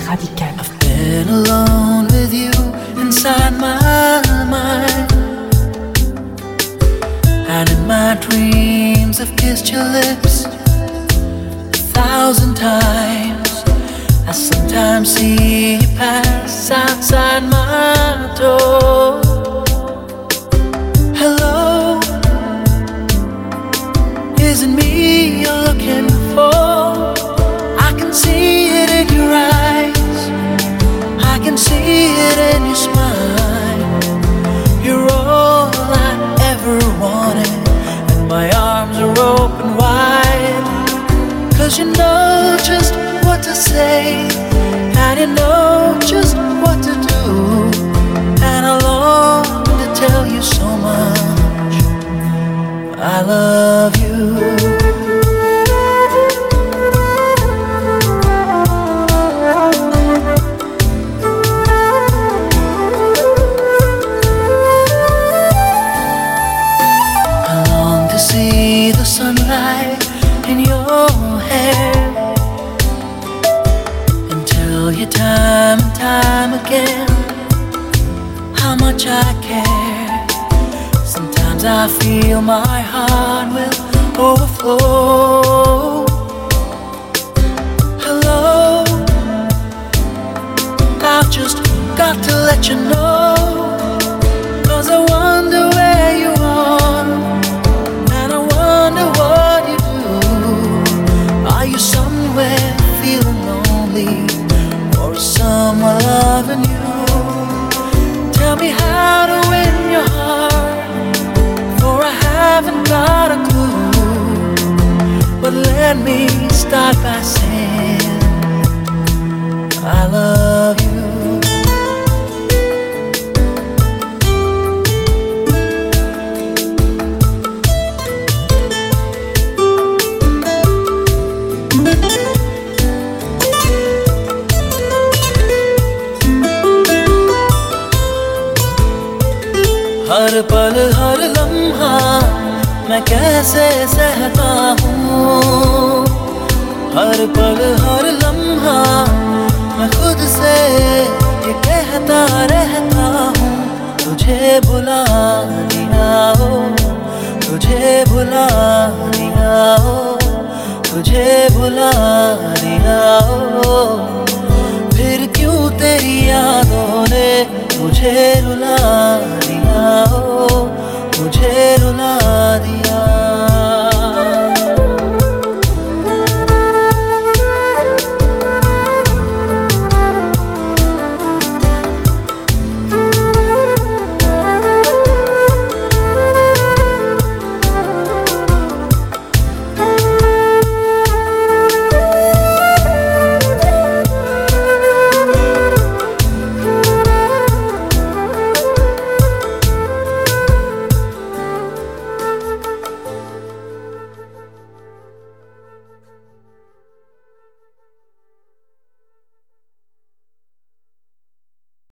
radical. I've been alone with you inside my mind, and in my dreams I've kissed your lips 1,000 times. I sometimes see you pass outside my door. Hello, is it me you're looking for? I can see it in your eyes, I can see it in your smile. You're all I ever wanted, and my arms are open wide. 'Cause you know just what to say, and you know just what to do, and I long to tell you so much I love you. See the sunlight in your hair, and tell you time and time again how much I care. Sometimes I feel my heart will overflow. Hello, I've just got to let you know, 'cause I wonder where you are, what you do. Are you somewhere feeling lonely, or is someone loving you? Tell me how to win your heart, for I haven't got a clue. But let me start by saying I love you. हर पल हर लम्हा मैं कैसे सहता हूँ, हर पल हर लम्हा मैं खुद से ये कहता रहता हूँ, तुझे भुला दिया हो, तुझे भुला दिया हो, तुझे भुला दिया हो। फिर क्यों तेरी यादों ने मुझे रुला दिया हो, मुझे